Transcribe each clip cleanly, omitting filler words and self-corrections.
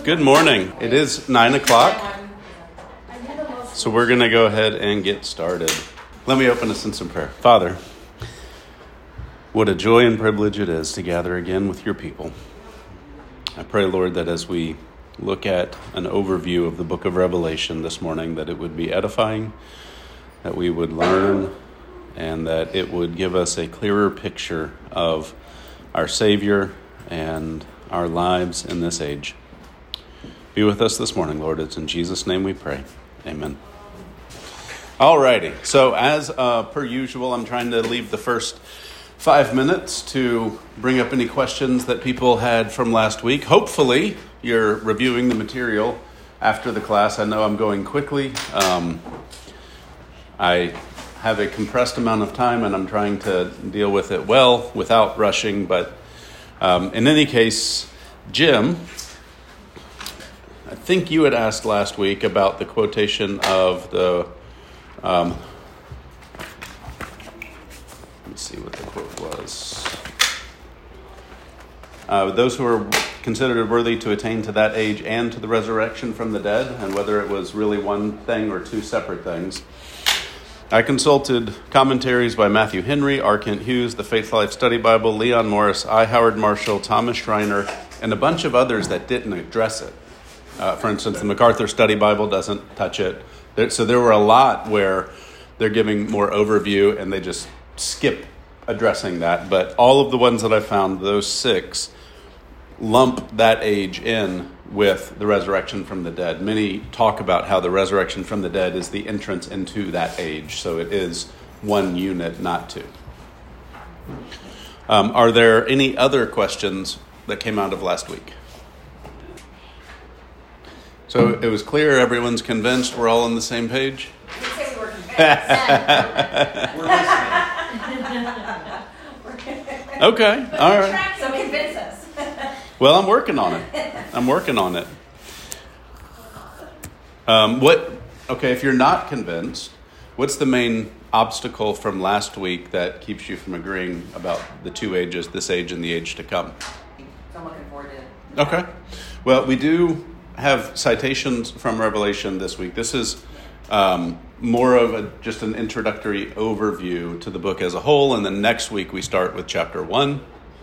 Good morning. It is 9 o'clock, so we're going to go ahead and get started. Let me open us in some prayer. Father, what a joy and privilege it is to gather again with your people. I pray, Lord, that as we look at an overview of the book of Revelation this morning, that it would be edifying, that we would learn, and that it would give us a clearer picture of our Savior and our lives in this age. Be with us this morning, Lord. It's in Jesus' name we pray. Amen. Alrighty. So as per usual, I'm trying to leave the first 5 minutes to bring up any questions that people had from last week. Hopefully, you're reviewing the material after the class. I know I'm going quickly. I have a compressed amount of time, and I'm trying to deal with it well without rushing. But in any case, Jim, I think you had asked last week about the quotation of the, let me see what the quote was. Those who are considered worthy to attain to that age and to the resurrection from the dead, and whether it was really one thing or two separate things. I consulted commentaries by Matthew Henry, R. Kent Hughes, the Faith Life Study Bible, Leon Morris, I. Howard Marshall, Thomas Schreiner, and a bunch of others that didn't address it. For instance, the MacArthur Study Bible doesn't touch it. So there were a lot where they're giving more overview and they just skip addressing that. But all of the ones that I found, those 6, lump that age in with the resurrection from the dead. Many talk about how the resurrection from the dead is the entrance into that age. So it is one unit, not two. Are there any other questions that came out of last week? So it was clear, everyone's convinced, we're all on the same page? I didn't say we were convinced. We're listening. Okay, all right. So convince us. Well, I'm working on it. Okay, if you're not convinced, what's the main obstacle from last week that keeps you from agreeing about the two ages, this age and the age to come? I'm looking forward to it. Okay. Well, we do have citations from Revelation this week. This is more of just an introductory overview to the book as a whole, and then next week we start with chapter 1.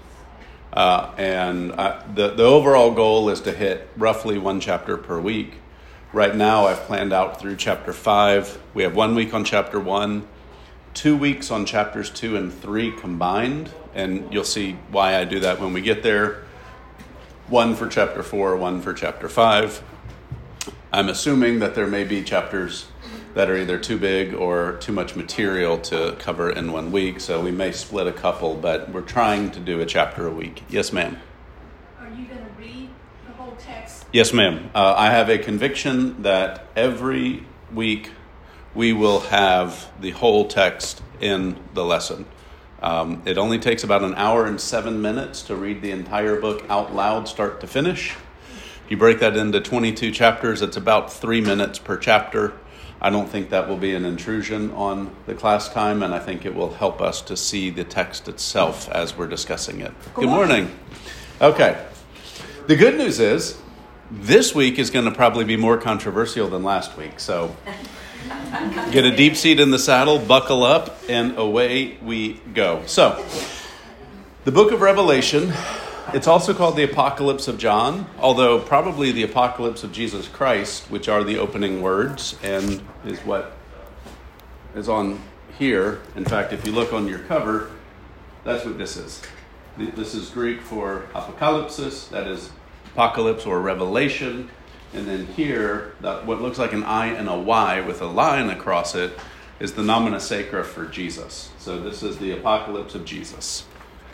The overall goal is to hit roughly one chapter per week. Right now I've planned out through chapter 5. We have 1 week on chapter 1, 2 weeks on chapters 2 and 3 combined, and you'll see why I do that when we get there. 1 for chapter 4, 1 for chapter 5. I'm assuming that there may be chapters that are either too big or too much material to cover in 1 week, so we may split a couple, but we're trying to do a chapter a week. Yes, ma'am. Are you going to read the whole text? Yes, ma'am. I have a conviction that every week we will have the whole text in the lesson. It only takes about an hour and 7 minutes to read the entire book out loud, start to finish. If you break that into 22 chapters, it's about 3 minutes per chapter. I don't think that will be an intrusion on the class time, and I think it will help us to see the text itself as we're discussing it. Good morning. Okay. The good news is this week is going to probably be more controversial than last week, so get a deep seat in the saddle, buckle up, and away we go. So, the book of Revelation, it's also called the Apocalypse of John, although probably the Apocalypse of Jesus Christ, which are the opening words, and is what is on here. In fact, if you look on your cover, that's what this is. This is Greek for apocalypsis, that is apocalypse or revelation. And then here, what looks like an I and a Y with a line across it is the nomina sacra for Jesus. So this is the Apocalypse of Jesus.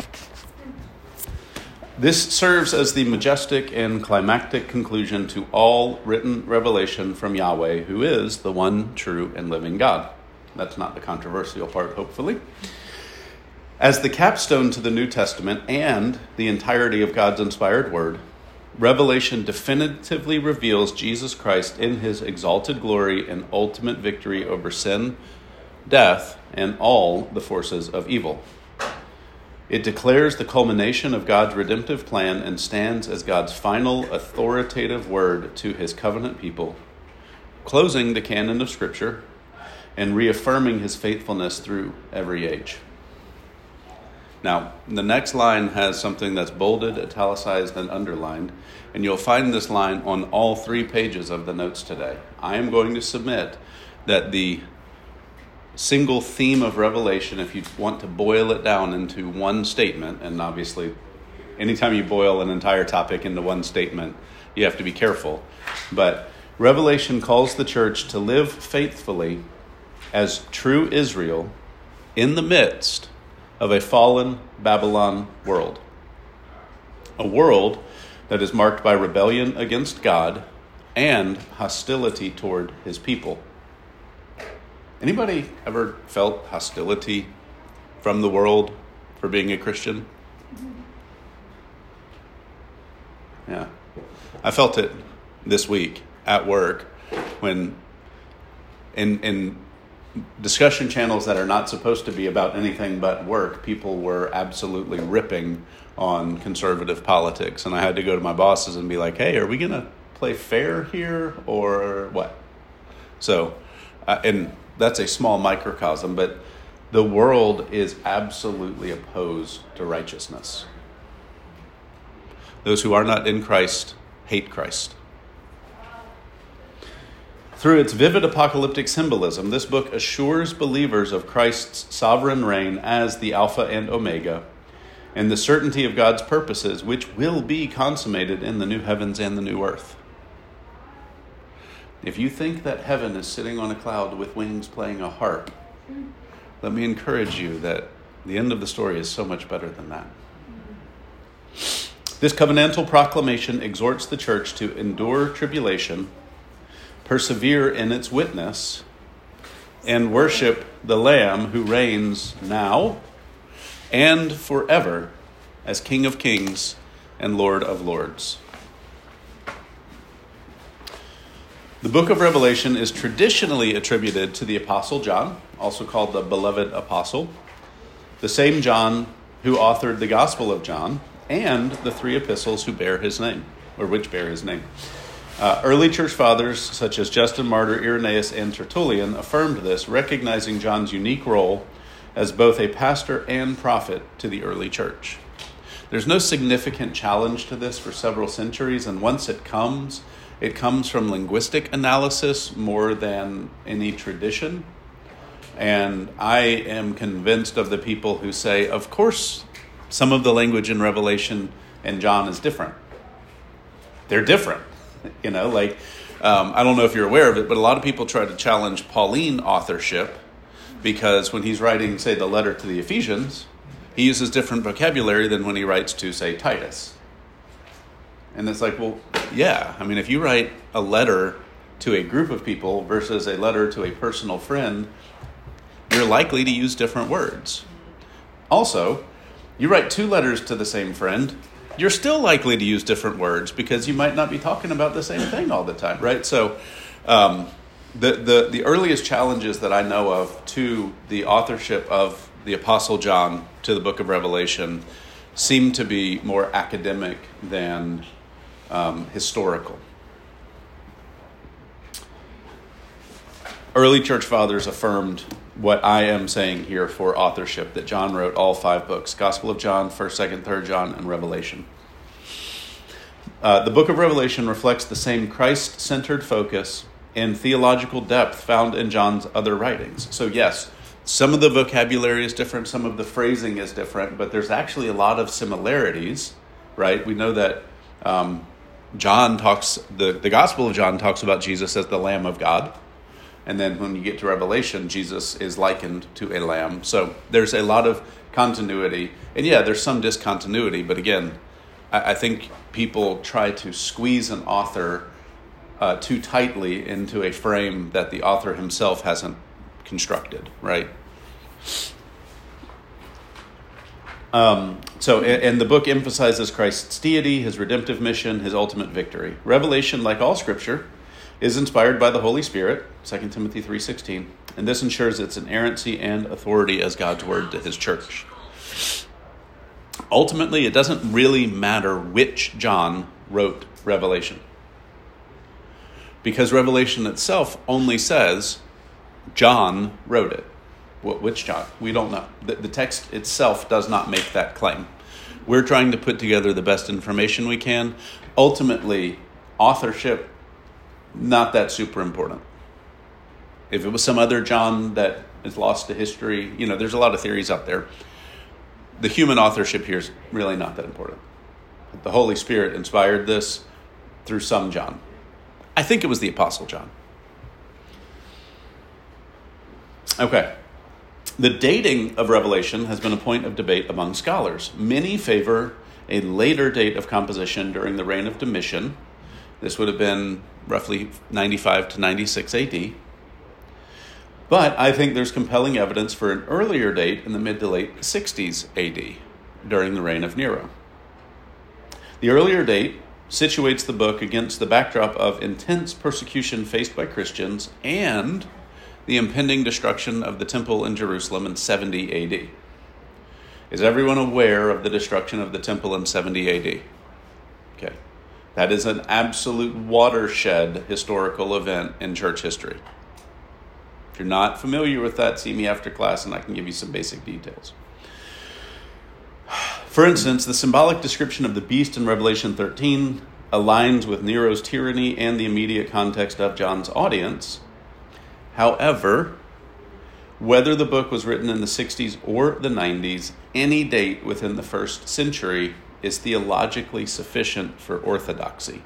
This serves as the majestic and climactic conclusion to all written revelation from Yahweh, who is the one true and living God. That's not the controversial part, hopefully. As the capstone to the New Testament and the entirety of God's inspired word, Revelation definitively reveals Jesus Christ in his exalted glory and ultimate victory over sin, death, and all the forces of evil. It declares the culmination of God's redemptive plan and stands as God's final authoritative word to his covenant people, closing the canon of Scripture and reaffirming his faithfulness through every age. Now, the next line has something that's bolded, italicized, and underlined, and you'll find this line on all 3 pages of the notes today. I am going to submit that the single theme of Revelation, if you want to boil it down into one statement, and obviously anytime you boil an entire topic into one statement, you have to be careful. But Revelation calls the church to live faithfully as true Israel in the midst of a fallen Babylon world. A world that is marked by rebellion against God and hostility toward his people. Anybody ever felt hostility from the world for being a Christian? Yeah. I felt it this week at work when in discussion channels that are not supposed to be about anything but work, people were absolutely ripping on conservative politics. And I had to go to my bosses and be like, hey, are we going to play fair here or what? So, and that's a small microcosm, but the world is absolutely opposed to righteousness. Those who are not in Christ hate Christ. Through its vivid apocalyptic symbolism, this book assures believers of Christ's sovereign reign as the Alpha and Omega, and the certainty of God's purposes, which will be consummated in the new heavens and the new earth. If you think that heaven is sitting on a cloud with wings playing a harp, let me encourage you that the end of the story is so much better than that. This covenantal proclamation exhorts the church to endure tribulation, persevere in its witness, and worship the Lamb who reigns now and forever as King of Kings and Lord of Lords. The book of Revelation is traditionally attributed to the Apostle John, also called the Beloved Apostle, the same John who authored the Gospel of John and the 3 epistles who bear his name, or which bear his name. Early church fathers such as Justin Martyr, Irenaeus, and Tertullian affirmed this, recognizing John's unique role as both a pastor and prophet to the early church. There's no significant challenge to this for several centuries, and once it comes from linguistic analysis more than any tradition. And I am convinced of the people who say, of course, some of the language in Revelation and John is different. They're different. I don't know if you're aware of it, but a lot of people try to challenge Pauline authorship because when he's writing, say, the letter to the Ephesians, he uses different vocabulary than when he writes to, say, Titus. And it's like, well, yeah. I mean, if you write a letter to a group of people versus a letter to a personal friend, you're likely to use different words. Also, you write 2 letters to the same friend, you're still likely to use different words because you might not be talking about the same thing all the time, right? So the earliest challenges that I know of to the authorship of the Apostle John to the book of Revelation seem to be more academic than historical. Early church fathers affirmed what I am saying here for authorship, that John wrote all 5 books, Gospel of John, 1st, 2nd, 3rd John, and Revelation. The book of Revelation reflects the same Christ-centered focus and theological depth found in John's other writings. So yes, some of the vocabulary is different, some of the phrasing is different, but there's actually a lot of similarities, right? We know that John talks, the Gospel of John talks about Jesus as the Lamb of God. And then when you get to Revelation, Jesus is likened to a lamb. So there's a lot of continuity. And yeah, there's some discontinuity. But again, I think people try to squeeze an author too tightly into a frame that the author himself hasn't constructed, right? And the book emphasizes Christ's deity, his redemptive mission, his ultimate victory. Revelation, like all Scripture, is inspired by the Holy Spirit, 2 Timothy 3:16, and this ensures its inerrancy and authority as God's word to his church. Ultimately, it doesn't really matter which John wrote Revelation, because Revelation itself only says John wrote it. Which John? We don't know. The text itself does not make that claim. We're trying to put together the best information we can. Ultimately, authorship, not that super important. If it was some other John that is lost to history, there's a lot of theories out there. The human authorship here is really not that important. The Holy Spirit inspired this through some John. I think it was the Apostle John. Okay. The dating of Revelation has been a point of debate among scholars. Many favor a later date of composition during the reign of Domitian. This would have been roughly 95 to 96 AD. But I think there's compelling evidence for an earlier date in the mid to late 60s AD, during the reign of Nero. The earlier date situates the book against the backdrop of intense persecution faced by Christians and the impending destruction of the temple in Jerusalem in 70 AD. Is everyone aware of the destruction of the temple in 70 AD? Okay. That is an absolute watershed historical event in church history. If you're not familiar with that, see me after class and I can give you some basic details. For instance, the symbolic description of the beast in Revelation 13 aligns with Nero's tyranny and the immediate context of John's audience. However, whether the book was written in the 60s or the 90s, any date within the first century is theologically sufficient for orthodoxy.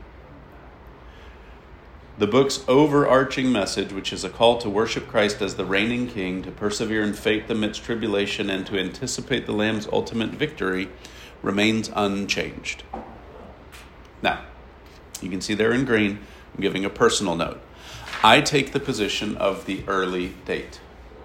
The book's overarching message, which is a call to worship Christ as the reigning king, to persevere in faith amidst tribulation, and to anticipate the Lamb's ultimate victory, remains unchanged. Now, you can see there in green, I'm giving a personal note. I take the position of the early date.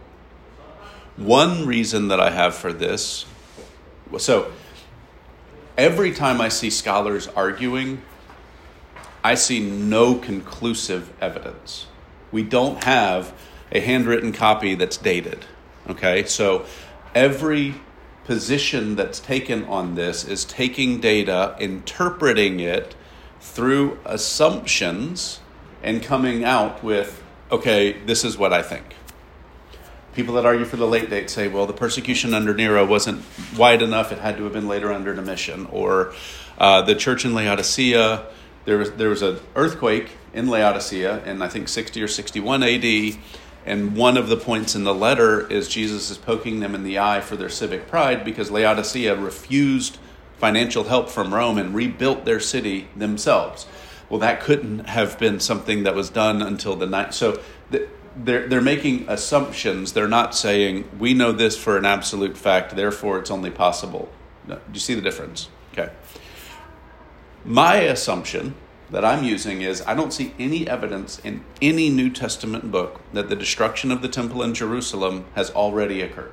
One reason that I have for this, so every time I see scholars arguing, I see no conclusive evidence. We don't have a handwritten copy that's dated. Okay, so every position that's taken on this is taking data, interpreting it through assumptions, and coming out with, okay, this is what I think. People that argue for the late date say, well, the persecution under Nero wasn't wide enough, it had to have been later under Domitian. Or the church in Laodicea, there was an earthquake in Laodicea in, I think, 60 or 61 AD, and one of the points in the letter is Jesus is poking them in the eye for their civic pride because Laodicea refused financial help from Rome and rebuilt their city themselves. Well, that couldn't have been something that was done until the night. So they're making assumptions. They're not saying, we know this for an absolute fact, therefore it's only possible. No, do you see the difference? Okay. My assumption that I'm using is I don't see any evidence in any New Testament book that the destruction of the temple in Jerusalem has already occurred.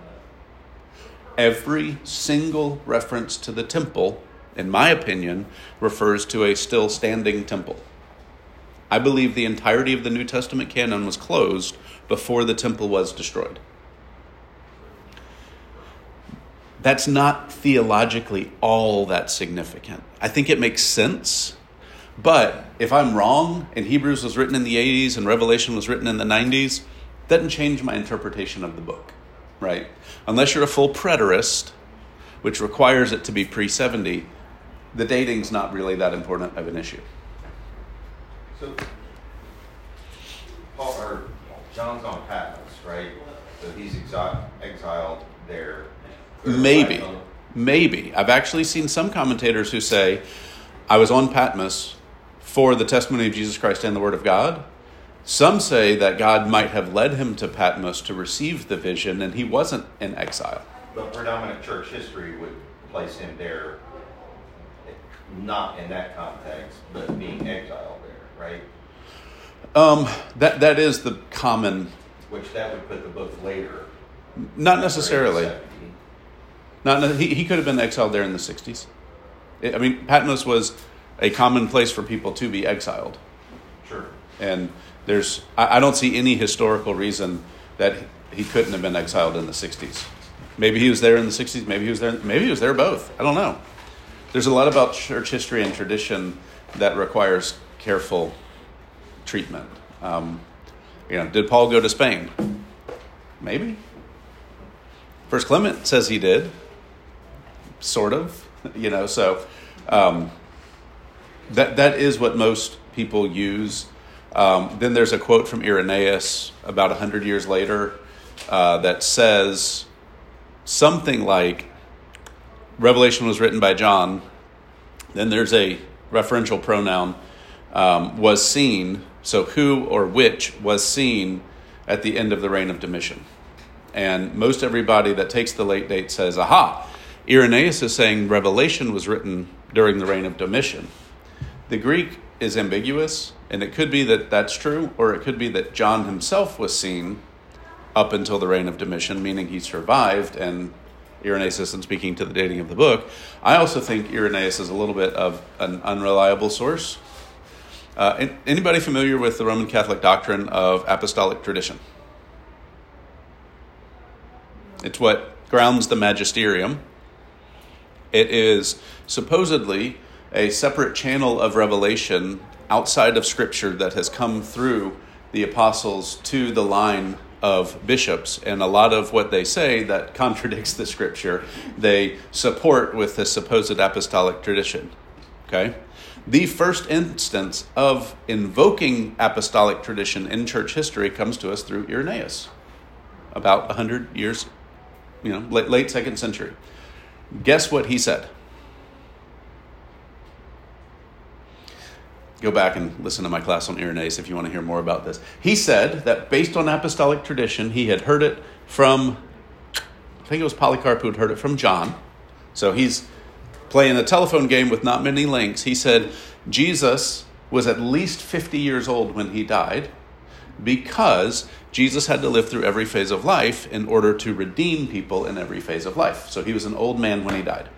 Every single reference to the temple, in my opinion, refers to a still standing temple. I believe the entirety of the New Testament canon was closed before the temple was destroyed. That's not theologically all that significant. I think it makes sense, but if I'm wrong and Hebrews was written in the 80s and Revelation was written in the 90s, it doesn't change my interpretation of the book, right? Unless you're a full preterist, which requires it to be pre-70, the dating's not really that important of an issue. So, John's on Patmos, right? So he's exiled there. Maybe. I've actually seen some commentators who say, I was on Patmos for the testimony of Jesus Christ and the Word of God. Some say that God might have led him to Patmos to receive the vision, and he wasn't in exile. But predominant church history would place him there, not in that context, but being exiled there, right? That is the common. Which that would put the book later. Not necessarily. He could have been exiled there in the 60s. I mean, Patmos was a common place for people to be exiled. Sure. And I don't see any historical reason that he couldn't have been exiled in the 60s. Maybe he was there in the 60s. Maybe he was there both. I don't know. There's a lot about church history and tradition that requires careful treatment. Did Paul go to Spain? Maybe. First Clement says he did. Sort of. So that is what most people use. Then there's a quote from Irenaeus about 100 years later that says something like, Revelation was written by John. Then there's a referential pronoun, was seen. So who or which was seen at the end of the reign of Domitian. And most everybody that takes the late date says, aha, Irenaeus is saying Revelation was written during the reign of Domitian. The Greek is ambiguous, and it could be that that's true, or it could be that John himself was seen up until the reign of Domitian, meaning he survived, and Irenaeus isn't speaking to the dating of the book. I also think Irenaeus is a little bit of an unreliable source. Anybody familiar with the Roman Catholic doctrine of apostolic tradition? It's what grounds the magisterium. It is supposedly a separate channel of revelation outside of Scripture that has come through the apostles to the line of bishops, and a lot of what they say that contradicts the Scripture, they support with the supposed apostolic tradition. Okay? The first instance of invoking apostolic tradition in church history comes to us through Irenaeus, about 100 years, late 2nd century. Guess what he said? Go back and listen to my class on Irenaeus if you want to hear more about this. He said that based on apostolic tradition, he had heard it from, I think it was Polycarp who had heard it from John. So he's playing a telephone game with not many links. He said Jesus was at least 50 years old when he died because Jesus had to live through every phase of life in order to redeem people in every phase of life. So he was an old man when he died.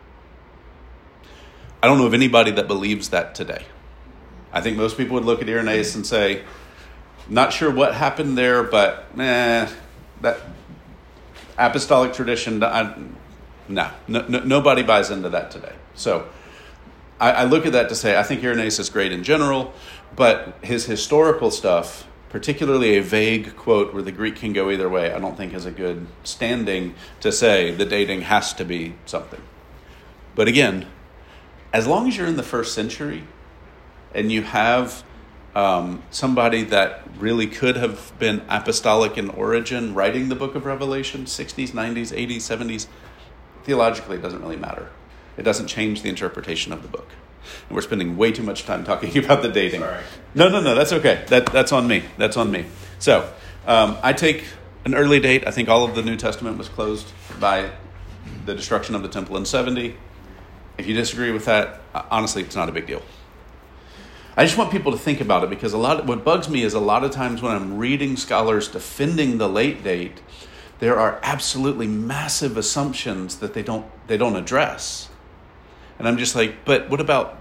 I don't know of anybody that believes that today. I think most people would look at Irenaeus and say, not sure what happened there, but that apostolic tradition, nobody buys into that today. So I look at that to say, I think Irenaeus is great in general, but his historical stuff, particularly a vague quote where the Greek can go either way, I don't think is a good standing to say the dating has to be something. But again, as long as you're in the first century, and you have somebody that really could have been apostolic in origin writing the book of Revelation, 60s, 90s, 80s, 70s, theologically it doesn't really matter. It doesn't change the interpretation of the book. And we're spending way too much time talking about the dating. Sorry. No, that's okay. That's on me. That's on me. So I take an early date. I think all of the New Testament was closed by the destruction of the temple in 70. If you disagree with that, honestly, it's not a big deal. I just want people to think about it because what bugs me is a lot of times when I'm reading scholars defending the late date, there are absolutely massive assumptions that they don't address. And I'm just like, but what about,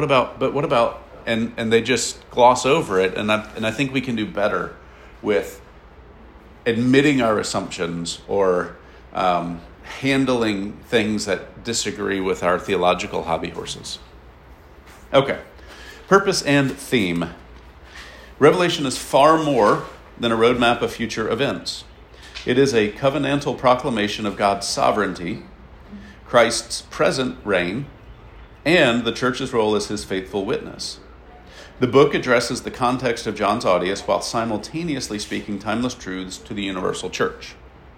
and they just gloss over it. And I think we can do better with admitting our assumptions or handling things that disagree with our theological hobby horses. Okay. Purpose and theme. Revelation is far more than a roadmap of future events. It is a covenantal proclamation of God's sovereignty, Christ's present reign, and the church's role as his faithful witness. The book addresses the context of John's audience while simultaneously speaking timeless truths to the universal church.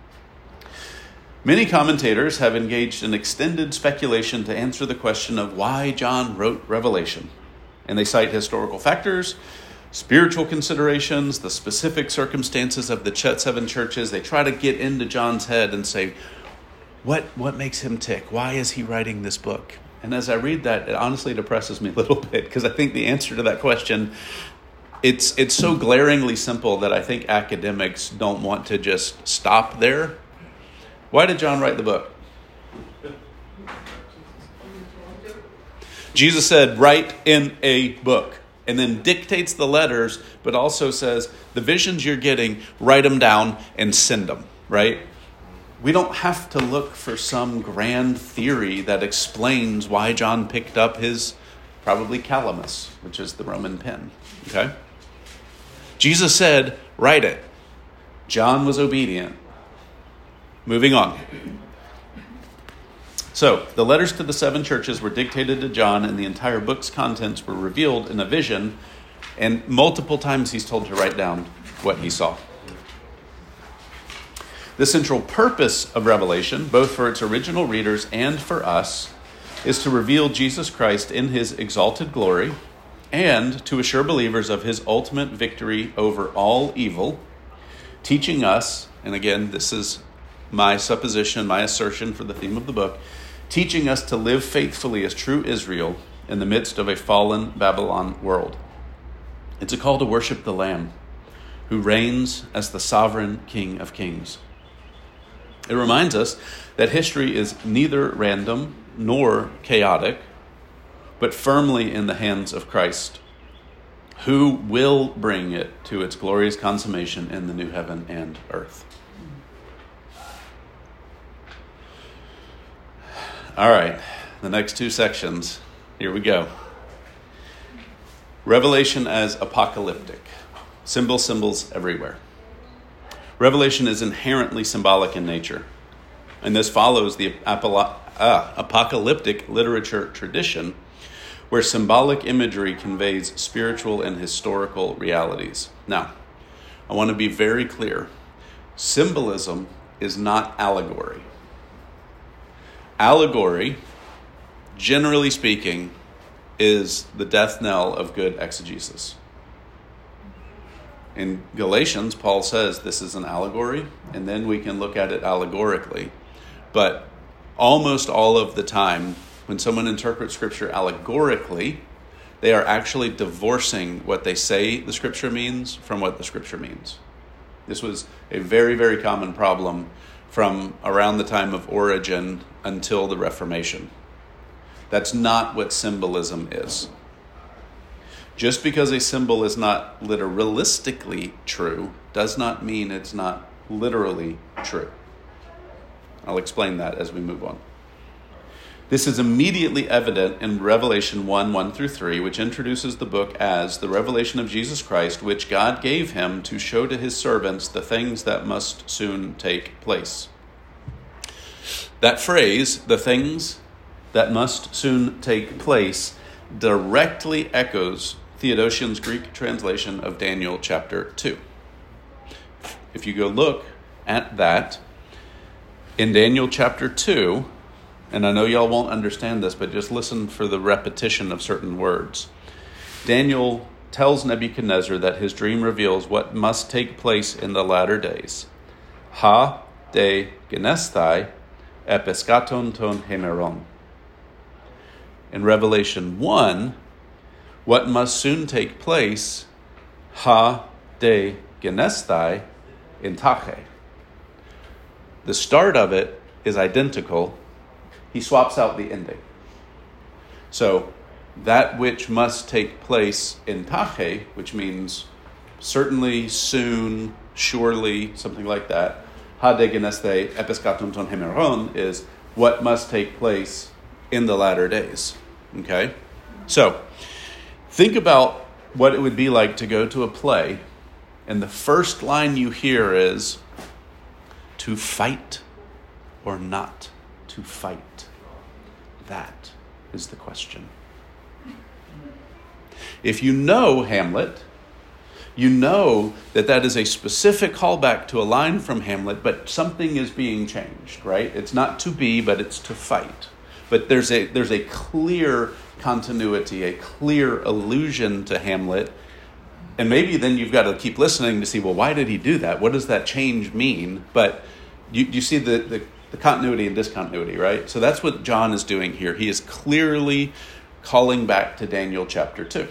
Many commentators have engaged in extended speculation to answer the question of why John wrote Revelation. And they cite historical factors, spiritual considerations, the specific circumstances of the seven churches. They try to get into John's head and say, what makes him tick? Why is he writing this book? And as I read that, it honestly depresses me a little bit because I think the answer to that question, it's so glaringly simple that I think academics don't want to just stop there. Why did John write the book? Jesus said, write in a book, and then dictates the letters, but also says, the visions you're getting, write them down and send them, right? We don't have to look for some grand theory that explains why John picked up his probably calamus, which is the Roman pen. Okay? Jesus said, write it. John was obedient. Moving on. So, the letters to the 7 churches were dictated to John, and the entire book's contents were revealed in a vision, and multiple times he's told to write down what he saw. The central purpose of Revelation, both for its original readers and for us, is to reveal Jesus Christ in his exalted glory and to assure believers of his ultimate victory over all evil, teaching us, and again, this is my supposition, my assertion for the theme of the book, teaching us to live faithfully as true Israel in the midst of a fallen Babylon world. It's a call to worship the Lamb, who reigns as the sovereign King of Kings. It reminds us that history is neither random nor chaotic, but firmly in the hands of Christ, who will bring it to its glorious consummation in the new heaven and earth. All right, the next 2 sections. Here we go. Revelation as apocalyptic. Symbols everywhere. Revelation is inherently symbolic in nature, and this follows the apocalyptic literature tradition, where symbolic imagery conveys spiritual and historical realities. Now, I want to be very clear. Symbolism is not allegory. Allegory, generally speaking, is the death knell of good exegesis. In Galatians, Paul says this is an allegory, and then we can look at it allegorically. But almost all of the time, when someone interprets Scripture allegorically, they are actually divorcing what they say the Scripture means from what the Scripture means. This was a very, very common problem from around the time of Origen until the Reformation. That's not what symbolism is. Just because a symbol is not literalistically true does not mean it's not literally true. I'll explain that as we move on. This is immediately evident in Revelation 1:1-3, which introduces the book as the revelation of Jesus Christ, which God gave him to show to his servants the things that must soon take place. That phrase, the things that must soon take place, directly echoes Theodosian's Greek translation of Daniel chapter 2. If you go look at that, in Daniel chapter 2, and I know y'all won't understand this, but just listen for the repetition of certain words. Daniel tells Nebuchadnezzar that his dream reveals what must take place in the latter days. Ha de genesthai episkaton ton hemeron. In Revelation 1, what must soon take place, ha de genesthai intache. The start of it is identical. He swaps out the ending. So that which must take place in tache, which means certainly, soon, surely, something like that. Ha de geneste episkaton ton hemeron is what must take place in the latter days. Okay? So, think about what it would be like to go to a play, and the first line you hear is, to fight or not to fight? That is the question. If you know Hamlet, you know that that is a specific callback to a line from Hamlet, but something is being changed, right? It's not to be, but it's to fight. But there's a clear continuity, a clear allusion to Hamlet. And maybe then you've got to keep listening to see, well, why did he do that? What does that change mean? But you see the continuity and discontinuity, right? So that's what John is doing here. He is clearly calling back to Daniel chapter 2.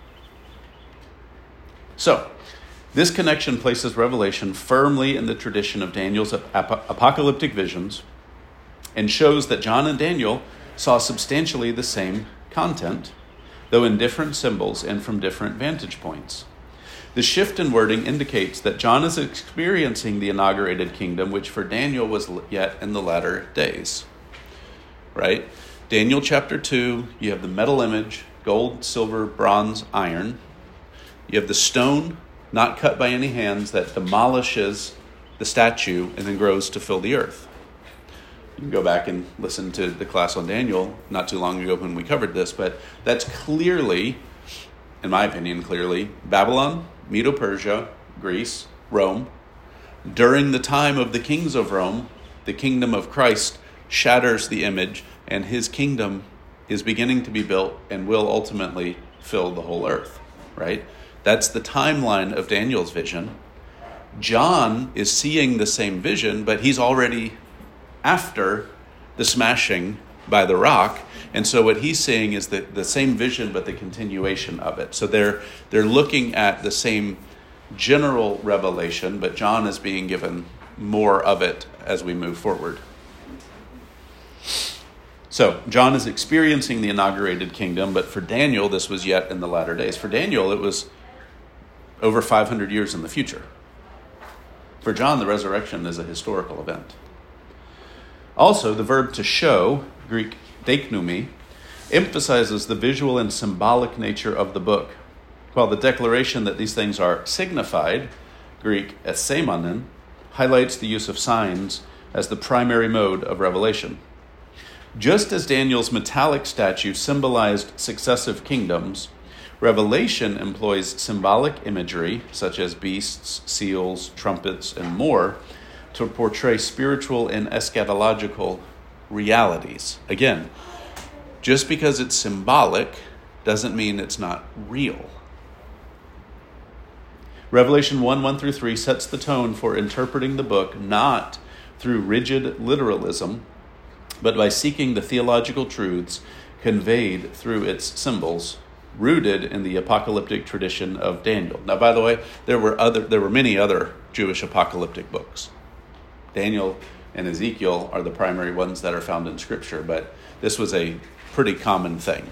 So, this connection places Revelation firmly in the tradition of Daniel's apocalyptic visions and shows that John and Daniel saw substantially the same content, though in different symbols and from different vantage points. The shift in wording indicates that John is experiencing the inaugurated kingdom, which for Daniel was yet in the latter days. Right? Daniel chapter 2, you have the metal image, gold, silver, bronze, iron. You have the stone not cut by any hands that demolishes the statue and then grows to fill the earth. You can go back and listen to the class on Daniel not too long ago when we covered this, but that's clearly, in my opinion, Babylon, Medo-Persia, Greece, Rome. During the time of the kings of Rome, the kingdom of Christ shatters the image, and his kingdom is beginning to be built and will ultimately fill the whole earth, right? That's the timeline of Daniel's vision. John is seeing the same vision, but he's already after the smashing by the rock. And so what he's seeing is the same vision, but the continuation of it. So they're looking at the same general revelation, but John is being given more of it as we move forward. So John is experiencing the inaugurated kingdom, but for Daniel, this was yet in the latter days. For Daniel, it was over 500 years in the future. For John, the resurrection is a historical event. Also, the verb to show, Greek deiknumi, emphasizes the visual and symbolic nature of the book, while the declaration that these things are signified, Greek esemanen, highlights the use of signs as the primary mode of revelation. Just as Daniel's metallic statue symbolized successive kingdoms, Revelation employs symbolic imagery, such as beasts, seals, trumpets, and more, to portray spiritual and eschatological realities. Again, just because it's symbolic doesn't mean it's not real. Revelation 1:1-3 sets the tone for interpreting the book not through rigid literalism, but by seeking the theological truths conveyed through its symbols, rooted in the apocalyptic tradition of Daniel. Now, by the way, there were many other Jewish apocalyptic books. Daniel and Ezekiel are the primary ones that are found in Scripture, but this was a pretty common thing.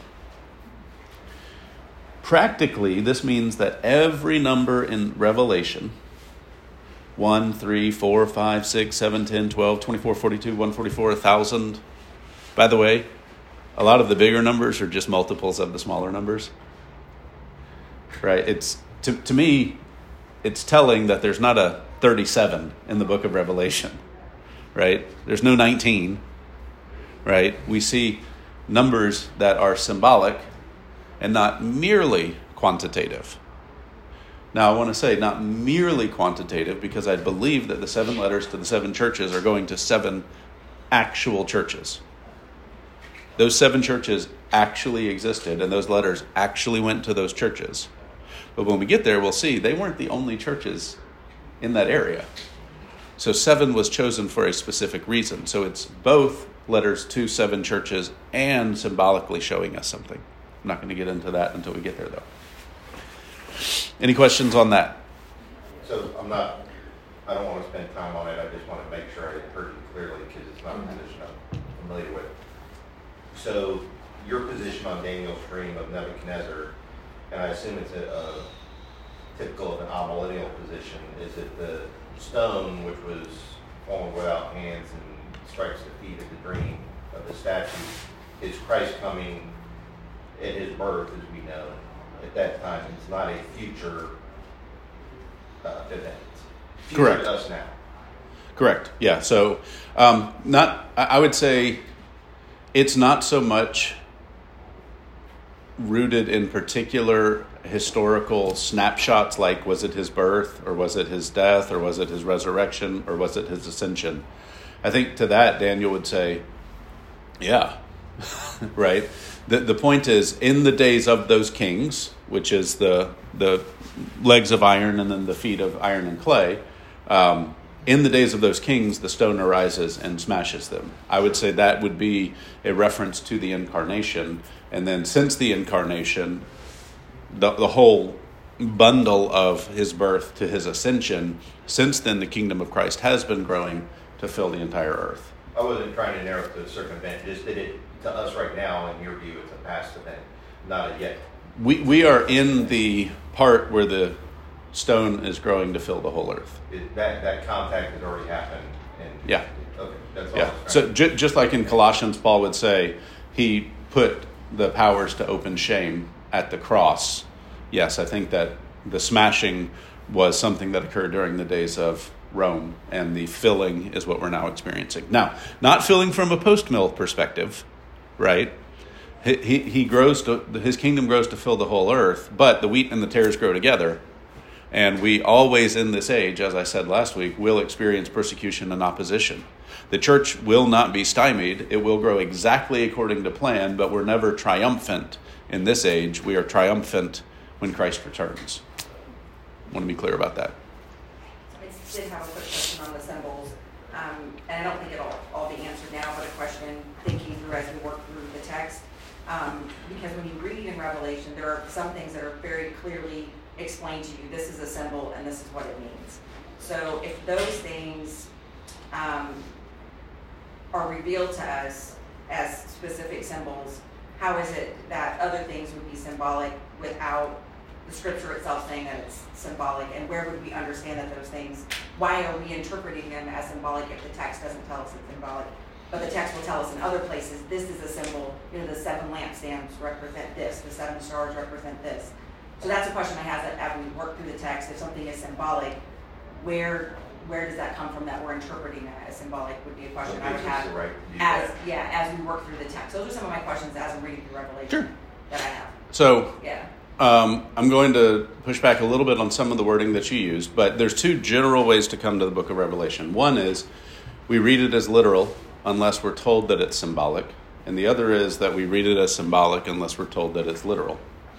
Practically, this means that every number in Revelation, 1, 3, 4, 5, 6, 7, 10, 12, 24, 42, 144, 1,000. By the way, a lot of the bigger numbers are just multiples of the smaller numbers. Right? It's to me, it's telling that there's not a 37 in the book of Revelation. Right? There's no 19. Right? We see numbers that are symbolic and not merely quantitative. Now, I want to say not merely quantitative, because I believe that the 7 letters to the 7 churches are going to 7 actual churches. Those 7 churches actually existed, and those letters actually went to those churches. But when we get there, we'll see they weren't the only churches in that area. So 7 was chosen for a specific reason. So it's both letters to 7 churches and symbolically showing us something. I'm not going to get into that until we get there, though. Any questions on that? So I don't want to spend time on it. I just want to make sure I heard you clearly, because it's not a position I'm familiar with. So your position on Daniel's dream of Nebuchadnezzar, and I assume it's a typical of an amillennial position, is that the stone, which was formed without hands and strikes the feet of the dream of the statue, is Christ coming at his birth, as we know. At that time, it's not a future event. Future Correct. To us now. Correct. Yeah. So, I would say it's not so much rooted in particular historical snapshots, like was it his birth, or was it his death, or was it his resurrection, or was it his ascension? I think to that, Daniel would say, yeah, right? The point is, in the days of those kings, which is the legs of iron and then the feet of iron and clay, in the days of those kings, the stone arises and smashes them. I would say that would be a reference to the incarnation. And then since the incarnation, the whole bundle of his birth to his ascension, since then the kingdom of Christ has been growing to fill the entire earth. I wasn't trying to narrow it to a certain event, just that it, to us right now, in your view, it's a past event, not a yet. We are in the part where the stone is growing to fill the whole earth. That contact has already happened. And Yeah. Okay, that's all. Yeah. So just like in Colossians, Paul would say he put the powers to open shame at the cross. Yes, I think that the smashing was something that occurred during the days of Rome, and the filling is what we're now experiencing. Now, not filling from a post-mill perspective, right? He grows to, his kingdom grows to fill the whole earth, but the wheat and the tares grow together. And we always in this age, as I said last week, will experience persecution and opposition. The church will not be stymied. It will grow exactly according to plan, but we're never triumphant in this age. We are triumphant when Christ returns. I want to be clear about that. I did have a quick question on the symbols, and I don't think it'll all be answered now, but a question thinking through as we work through the text. Because when you read in Revelation, there are some things that are very clearly explained to you. This is a symbol, and this is what it means. So if those things are revealed to us as specific symbols, how is it that other things would be symbolic without the scripture itself saying that it's symbolic? And where would we understand that those things, why are we interpreting them as symbolic if the text doesn't tell us it's symbolic? But the text will tell us in other places, this is a symbol, the 7 lampstands represent this, the 7 stars represent this. So that's a question I have that as we work through the text. If something is symbolic, where does that come from that we're interpreting that as symbolic would be a question I would have as we work through the text. Those are some of my questions as I'm reading through Revelation that I have. So I'm going to push back a little bit on some of the wording that you used, but there's 2 general ways to come to the book of Revelation. One is we read it as literal unless we're told that it's symbolic, and the other is that we read it as symbolic unless we're told that it's literal.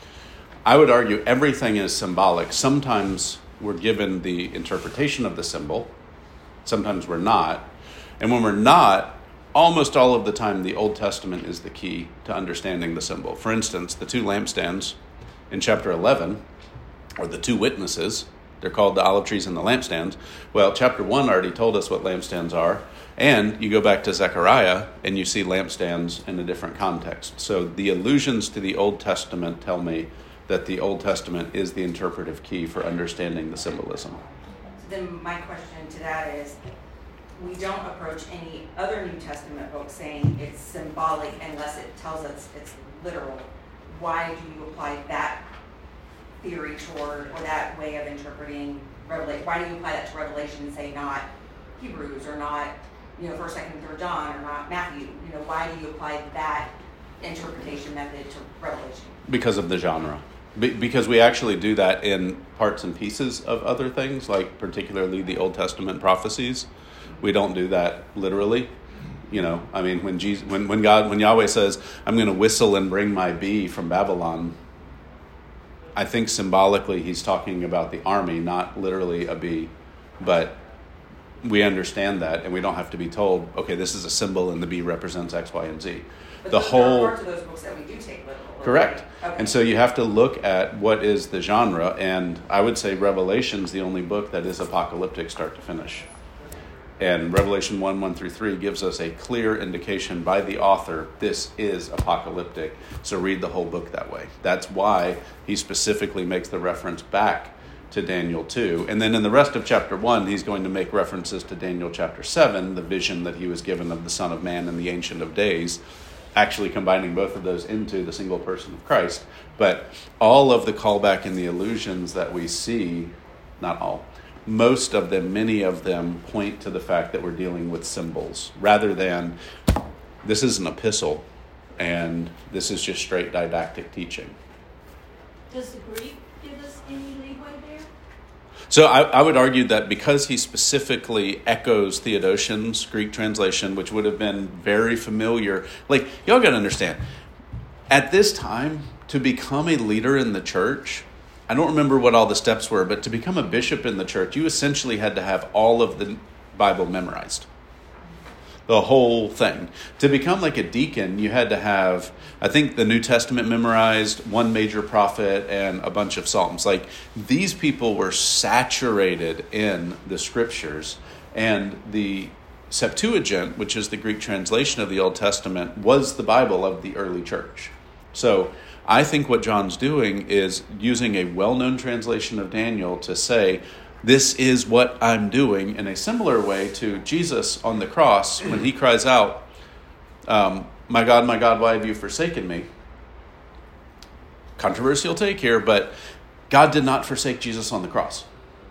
I would argue everything is symbolic. Sometimes we're given the interpretation of the symbol. Sometimes we're not. And when we're not, almost all of the time the Old Testament is the key to understanding the symbol. For instance, the 2 lampstands in chapter 11, or the 2 witnesses, they're called the olive trees and the lampstands. Well, chapter 1 already told us what lampstands are. And you go back to Zechariah and you see lampstands in a different context. So the allusions to the Old Testament tell me that the Old Testament is the interpretive key for understanding the symbolism. So then my question to that is, we don't approach any other New Testament book saying it's symbolic unless it tells us it's literal. Why do you apply that theory toward, or that way of interpreting Revelation? Why do you apply that to Revelation and say not Hebrews or not 1st, 2nd, 3rd John or not Matthew? Why do you apply that interpretation method to Revelation? Because of the genre. Because we actually do that in parts and pieces of other things, like particularly the Old Testament prophecies. We don't do that literally. When Yahweh says, I'm going to whistle and bring my bee from Babylon, I think symbolically he's talking about the army, not literally a bee. But we understand that, and we don't have to be told, okay, this is a symbol and the bee represents X, Y, and Z. But there are parts of those books that we do take literal. Correct. Okay. And so you have to look at what is the genre, and I would say Revelation's the only book that is apocalyptic start to finish. And Revelation 1:1-3 gives us a clear indication by the author, this is apocalyptic. So read the whole book that way. That's why he specifically makes the reference back to Daniel 2. And then in the rest of chapter 1, he's going to make references to Daniel chapter 7, the vision that he was given of the Son of Man and the Ancient of Days, actually combining both of those into the single person of Christ. But all of the callback and the allusions that we see, not all, most of them, many of them point to the fact that we're dealing with symbols rather than this is an epistle and this is just straight didactic teaching. Does the Greek give us any leeway there? So I would argue that because he specifically echoes Theodotion's Greek translation, which would have been very familiar, like, y'all got to understand, at this time, to become a leader in the church, I don't remember what all the steps were, but to become a bishop in the church, you essentially had to have all of the Bible memorized. The whole thing. To become like a deacon, you had to have, I think, the New Testament memorized, one major prophet, and a bunch of Psalms. Like, these people were saturated in the scriptures, and the Septuagint, which is the Greek translation of the Old Testament, was the Bible of the early church. So I think what John's doing is using a well-known translation of Daniel to say, this is what I'm doing, in a similar way to Jesus on the cross when he cries out, my God, why have you forsaken me? Controversial take here, but God did not forsake Jesus on the cross.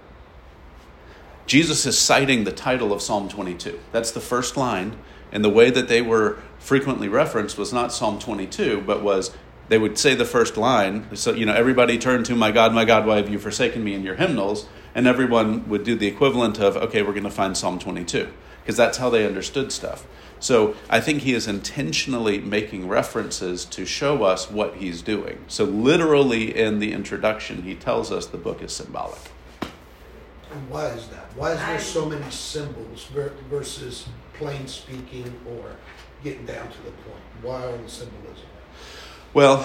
Jesus is citing the title of Psalm 22. That's the first line. And the way that they were frequently referenced was not Psalm 22, but was, they would say the first line. So, everybody turn to my God, why have you forsaken me in your hymnals? And everyone would do the equivalent of, okay, we're going to find Psalm 22. Because that's how they understood stuff. So I think he is intentionally making references to show us what he's doing. So literally in the introduction, he tells us the book is symbolic. And why is that? Why is there so many symbols versus plain speaking or getting down to the point? Why all the symbolism? Well,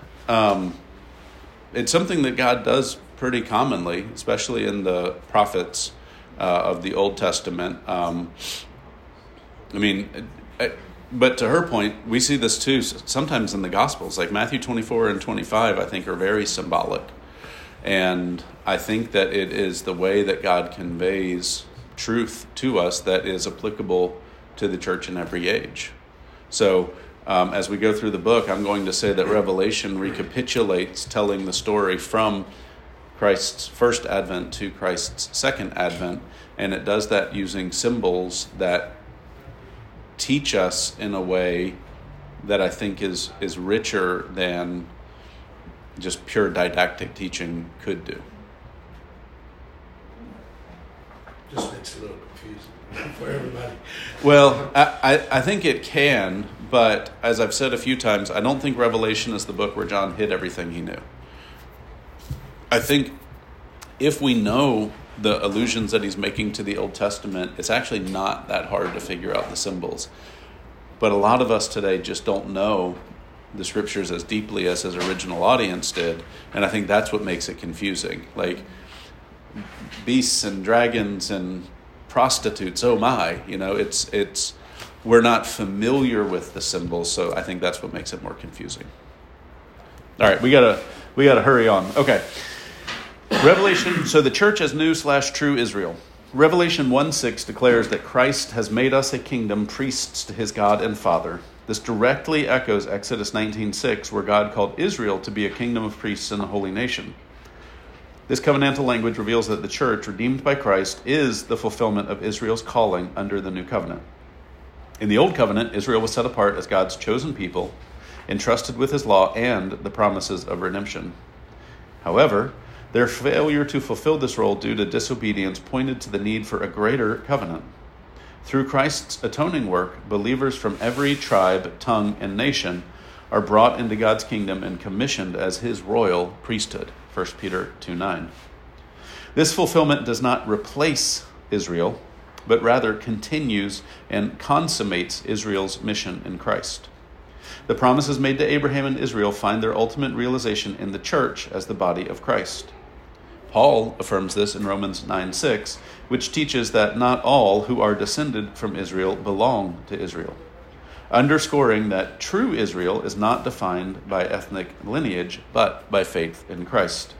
it's something that God does pretty commonly, especially in the prophets of the Old Testament. But to her point, we see this too sometimes in the Gospels. Like Matthew 24 and 25, I think, are very symbolic. And I think that it is the way that God conveys truth to us that is applicable to the church in every age. So as we go through the book, I'm going to say that Revelation recapitulates telling the story from Christ's first advent to Christ's second advent. And it does that using symbols that teach us in a way that I think is richer than just pure didactic teaching could do. Just makes it a little confusing for everybody. Well, I think it can, but as I've said a few times, I don't think Revelation is the book where John hid everything he knew. I think if we know the allusions that he's making to the Old Testament, it's actually not that hard to figure out the symbols. But a lot of us today just don't know the scriptures as deeply as his original audience did, and I think that's what makes it confusing. Like beasts and dragons and prostitutes, oh my, it's we're not familiar with the symbols, so I think that's what makes it more confusing. All right, we gotta hurry on. Okay. Revelation, so the church as new/true Israel. Revelation 1:6 declares that Christ has made us a kingdom, priests to his God and Father. This directly echoes Exodus 19:6, where God called Israel to be a kingdom of priests and a holy nation. This covenantal language reveals that the church, redeemed by Christ, is the fulfillment of Israel's calling under the new covenant. In the old covenant, Israel was set apart as God's chosen people, entrusted with his law and the promises of redemption. However, their failure to fulfill this role due to disobedience pointed to the need for a greater covenant. Through Christ's atoning work, believers from every tribe, tongue, and nation are brought into God's kingdom and commissioned as his royal priesthood. 1 Peter 2:9. This fulfillment does not replace Israel, but rather continues and consummates Israel's mission in Christ. The promises made to Abraham and Israel find their ultimate realization in the church as the body of Christ. Paul affirms this in Romans 9:6, which teaches that not all who are descended from Israel belong to Israel, underscoring that true Israel is not defined by ethnic lineage, but by faith in Christ.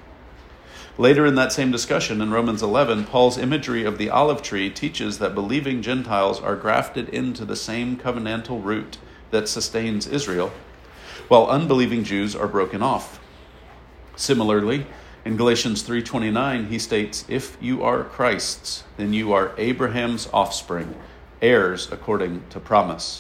Later in that same discussion, in Romans 11, Paul's imagery of the olive tree teaches that believing Gentiles are grafted into the same covenantal root that sustains Israel, while unbelieving Jews are broken off. Similarly, in Galatians 3:29, he states, "If you are Christ's, then you are Abraham's offspring, heirs according to promise."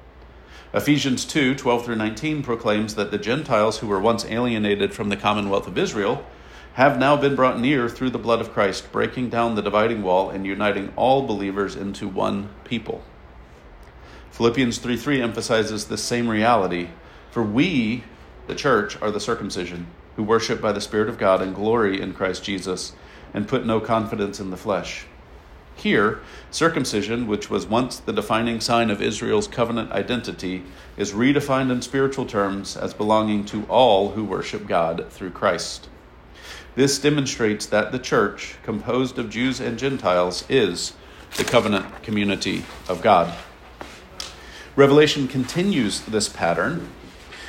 Ephesians 2:12-19 proclaims that the Gentiles who were once alienated from the commonwealth of Israel have now been brought near through the blood of Christ, breaking down the dividing wall and uniting all believers into one people. Philippians 3:3 emphasizes the same reality. For we, the church, are the circumcision, who worship by the Spirit of God and glory in Christ Jesus, and put no confidence in the flesh. Here, circumcision, which was once the defining sign of Israel's covenant identity, is redefined in spiritual terms as belonging to all who worship God through Christ. This demonstrates that the church, composed of Jews and Gentiles, is the covenant community of God. Revelation continues this pattern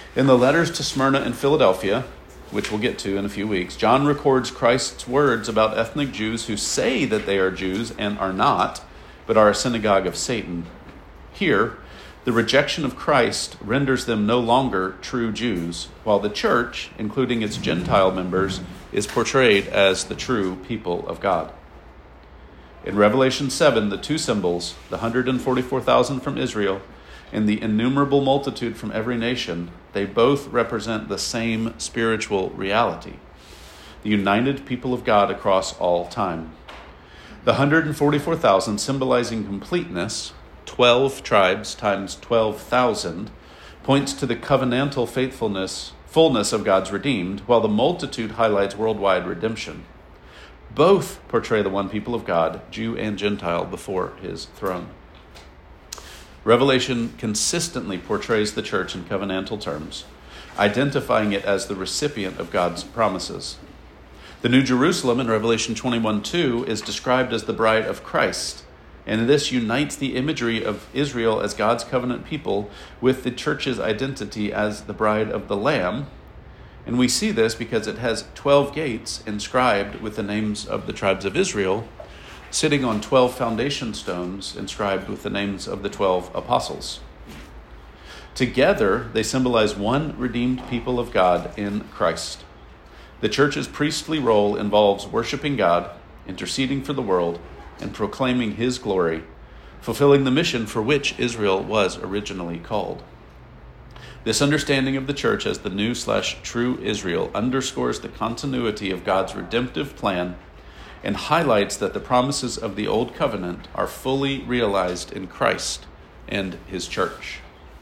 In the letters to Smyrna and Philadelphia, which we'll get to in a few weeks, John records Christ's words about ethnic Jews who say that they are Jews and are not, but are a synagogue of Satan. Here, the rejection of Christ renders them no longer true Jews, while the church, including its Gentile members, is portrayed as the true people of God. In Revelation 7, the two symbols, the 144,000 from Israel and the innumerable multitude from every nation, they both represent the same spiritual reality, the united people of God across all time. The 144,000 symbolizing completeness, 12 tribes times 12,000, points to the covenantal fullness of God's redeemed, while the multitude highlights worldwide redemption. Both portray the one people of God, Jew and Gentile, before his throne. Revelation consistently portrays the church in covenantal terms, identifying it as the recipient of God's promises. The New Jerusalem in Revelation 21:2 is described as the bride of Christ, and this unites the imagery of Israel as God's covenant people with the church's identity as the bride of the Lamb. And we see this because it has 12 gates inscribed with the names of the tribes of Israel, sitting on 12 foundation stones inscribed with the names of the 12 apostles. Together, they symbolize one redeemed people of God in Christ. The church's priestly role involves worshiping God, interceding for the world, and proclaiming his glory, fulfilling the mission for which Israel was originally called. This understanding of the church as the new/true Israel underscores the continuity of God's redemptive plan and highlights that the promises of the Old Covenant are fully realized in Christ and his church.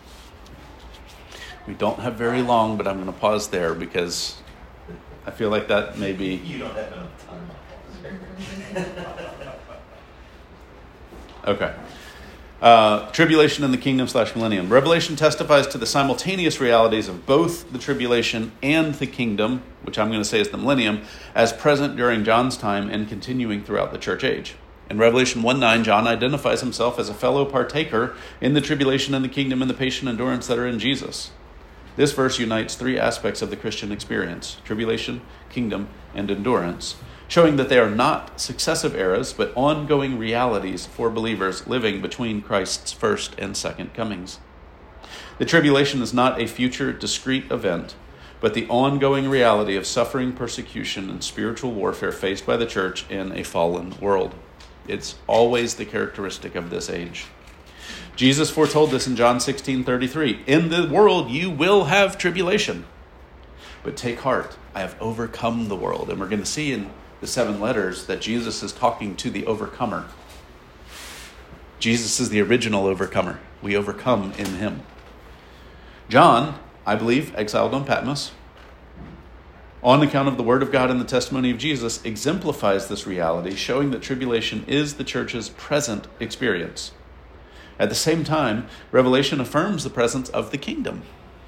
We don't have very long, but I'm going to pause there because I feel like that may be... You don't have enough time. Okay. Tribulation and the kingdom/millennium. Revelation testifies to the simultaneous realities of both the tribulation and the kingdom, which I'm going to say is the millennium, as present during John's time and continuing throughout the church age. In Revelation 1:9, John identifies himself as a fellow partaker in the tribulation and the kingdom and the patient endurance that are in Jesus. This verse unites three aspects of the Christian experience: tribulation, kingdom, and endurance, showing that they are not successive eras, but ongoing realities for believers living between Christ's first and second comings. The tribulation is not a future discrete event, but the ongoing reality of suffering, persecution, and spiritual warfare faced by the church in a fallen world. It's always the characteristic of this age. Jesus foretold this in John 16:33. In the world you will have tribulation, but take heart, I have overcome the world. And we're going to see in the 7 letters that Jesus is talking to the overcomer. Jesus is the original overcomer. We overcome in him. John, I believe, exiled on Patmos, on account of the word of God and the testimony of Jesus, exemplifies this reality, showing that tribulation is the church's present experience. At the same time, Revelation affirms the presence of the kingdom.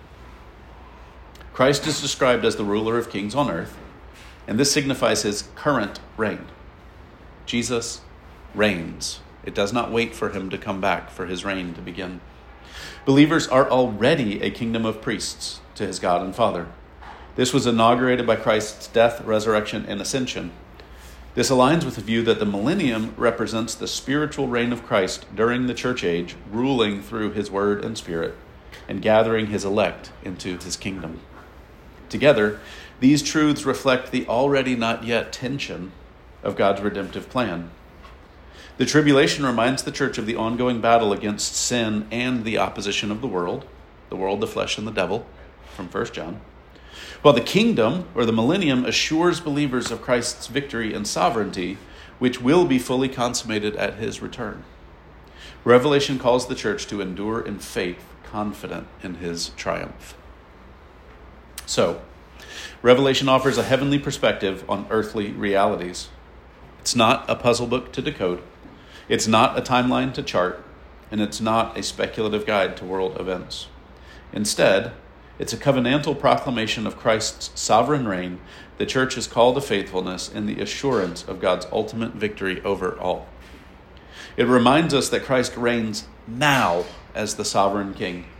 Christ is described as the ruler of kings on earth, and this signifies his current reign. Jesus reigns. It does not wait for him to come back for his reign to begin. Believers are already a kingdom of priests to his God and Father. This was inaugurated by Christ's death, resurrection, and ascension. This aligns with the view that the millennium represents the spiritual reign of Christ during the church age, ruling through his word and spirit, and gathering his elect into his kingdom. Together, these truths reflect the already not yet tension of God's redemptive plan. The tribulation reminds the church of the ongoing battle against sin and the opposition of the world, the flesh, and the devil, from 1 John. While the kingdom, or the millennium, assures believers of Christ's victory and sovereignty, which will be fully consummated at his return. Revelation calls the church to endure in faith, confident in his triumph. So, Revelation offers a heavenly perspective on earthly realities. It's not a puzzle book to decode. It's not a timeline to chart. And it's not a speculative guide to world events. Instead, it's a covenantal proclamation of Christ's sovereign reign. The church is called to faithfulness in the assurance of God's ultimate victory over all. It reminds us that Christ reigns now as the sovereign king.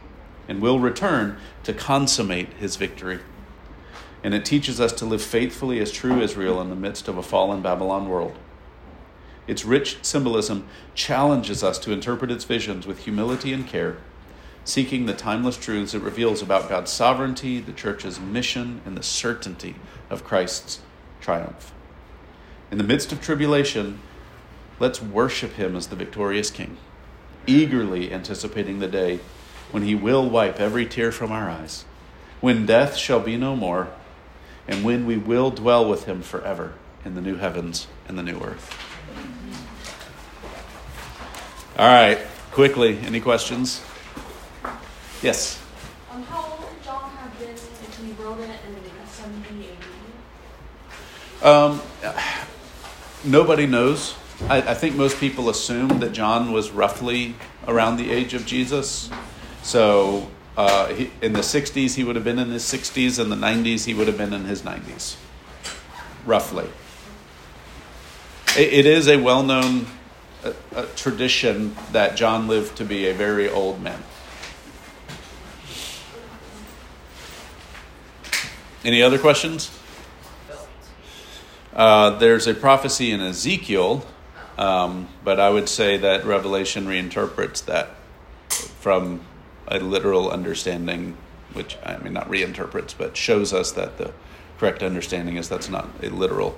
and will return to consummate his victory. And it teaches us to live faithfully as true Israel in the midst of a fallen Babylon world. Its rich symbolism challenges us to interpret its visions with humility and care, seeking the timeless truths it reveals about God's sovereignty, the church's mission, and the certainty of Christ's triumph. In the midst of tribulation, let's worship him as the victorious King, eagerly anticipating the day when he will wipe every tear from our eyes, when death shall be no more, and when we will dwell with him forever in the new heavens and the new earth. All right, quickly, any questions? Yes? How old would John have been if he wrote it in 70 AD? Nobody knows. I think most people assume that John was roughly around the age of Jesus. So in the 60s, he would have been in his 60s. In the 90s, he would have been in his 90s. Roughly. It is a well-known tradition that John lived to be a very old man. Any other questions? There's a prophecy in Ezekiel, but I would say that Revelation reinterprets that from a literal understanding, which, I mean, not reinterprets, but shows us that the correct understanding is that's not a literal.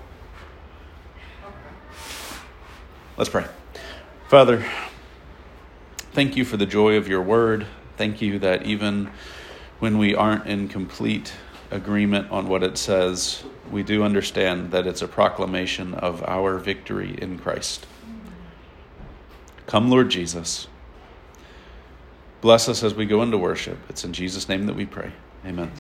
Let's pray. Father, thank you for the joy of your word. Thank you that even when we aren't in complete agreement on what it says, we do understand that it's a proclamation of our victory in Christ. Come, Lord Jesus. Bless us as we go into worship. It's in Jesus' name that we pray. Amen.